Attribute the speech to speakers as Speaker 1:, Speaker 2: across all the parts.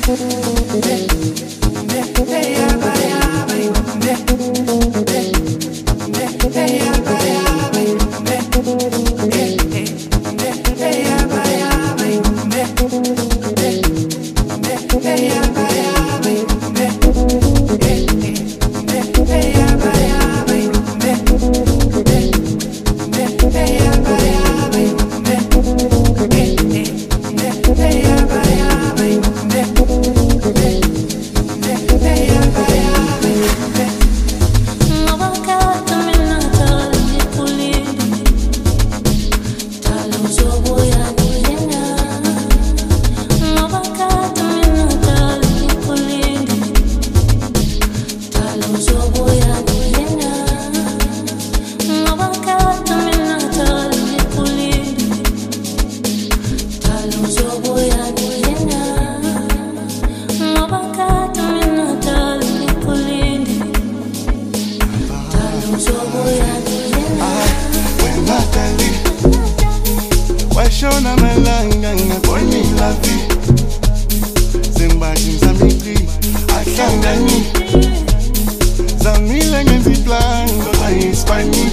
Speaker 1: Washona malanga ngaboni la vie Zimbaji zamili ahlangani Zamile ngeziplan ngoba Hispani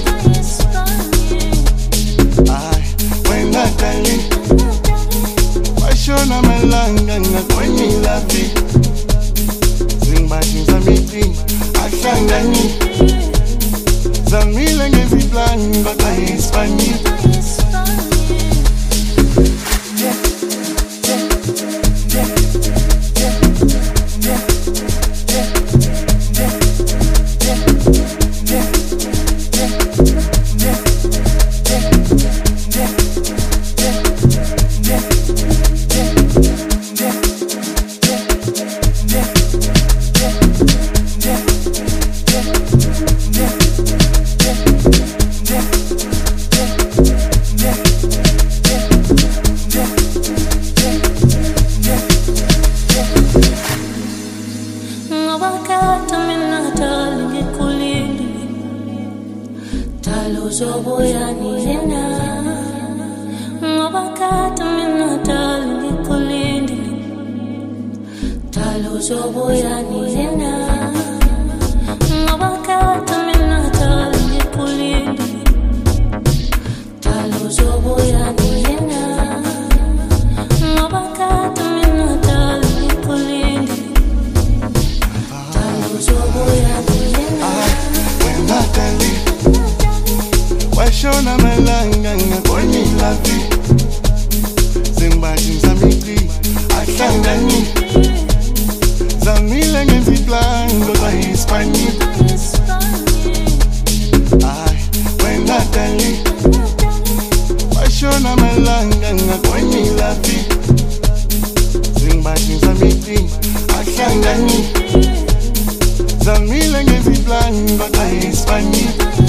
Speaker 1: Ay wena dali Washona malanga ngaboni la vie Zimbaji zamili ahlangani Zamile ngeziplan ngoba Hispani
Speaker 2: Uzobuya niyena ngoba kade mina dala ngikulindile dala uzobuya niyena ngoba kade mina dala ngikulindile dala uzobuya niyena ngoba kade mina dala ngikulindile dala uzobuya niyena
Speaker 1: Washona malanga ngaboni la vie Zimbaji zamili ahlangani Zamile ngeziplan ngoba Hispani Ay wena dali Washona malanga ngaboni la vie Zimbaji zamili ahlangani Zamile ngeziplan ngoba Hispani